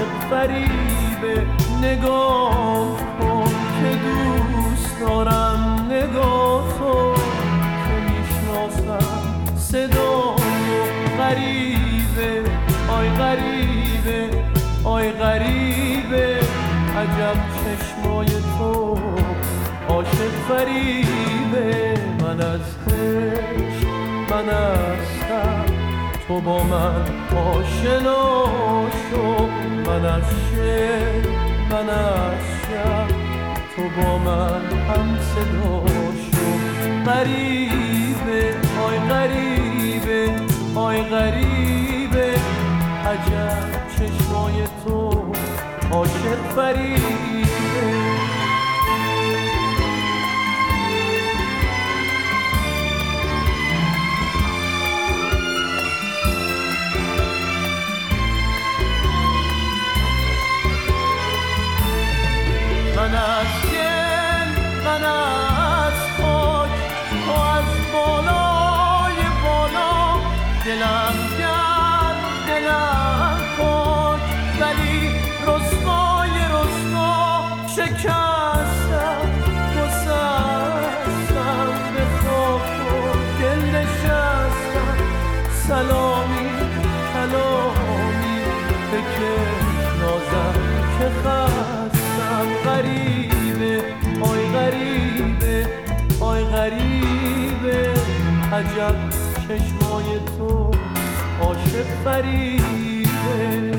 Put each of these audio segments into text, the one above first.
عاشق فریبه. نگاه کن که دوست دارم نگاه تو که میشناسم صدای غریبه. آی غریبه آی غریبه عجب چشمای تو عاشق فریبه. من از عشق من هستم تو با من آشنا شو. من از شب من از شب تو با من هم صدا شو. غریبه آی غریبه آی غریبه عجب چشمای تو عاشق فریبه. من از گل من از خاک تو از بالای بالا. دلم گرم دلم پاک ولی رسوای رسوا. شکستم گسستم به خاک و گل نشستم. سلامی کلامی بکش نازم که خستم. غریبه آی غریبه آی غریبه عجب چشمای تو عاشق فریبه.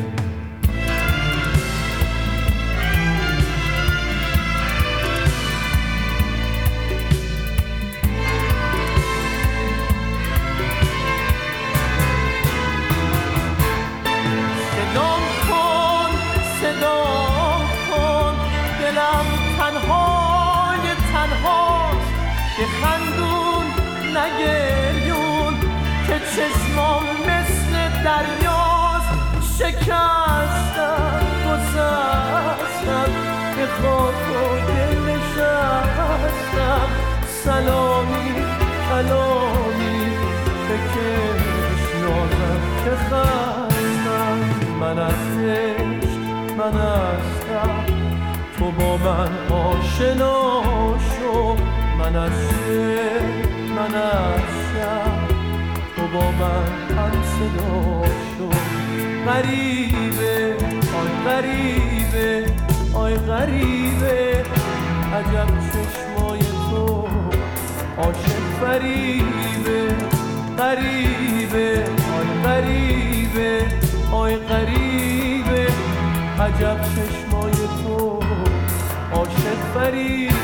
که خندون نگریون که چشمام مثل دریاست. شکستم گسستم به خاک و دل نشستم. سلامی کلامی بکش نازم که خستم. من از عشق من هستم تو با من آشنا شو. من از شب من از شب تو با من هم صدا شو. غریبه آی غریبه آی غریبه عجب چشمای تو عاشق فریبه. غریبه آی غریبه آی غریبه عجب چشمای تو عاشق فریبه.